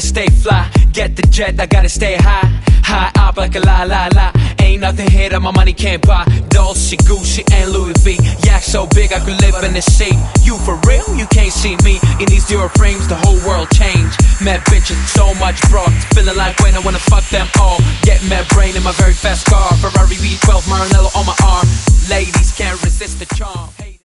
gotta stay fly. Get the jet, I gotta stay high. High up like a la la la. Ain't nothing here that my money can't buy. Dolce, Gucci, and Louis V. Yak so big I could live in the sea. You for real? You can't see me. In these zero frames, the whole world changed. Mad bitches, so much broad. Feeling like when I wanna fuck them all. Get mad brain in my very fast car. Ferrari V12, Maranello on my arm. Ladies can't resist the charm.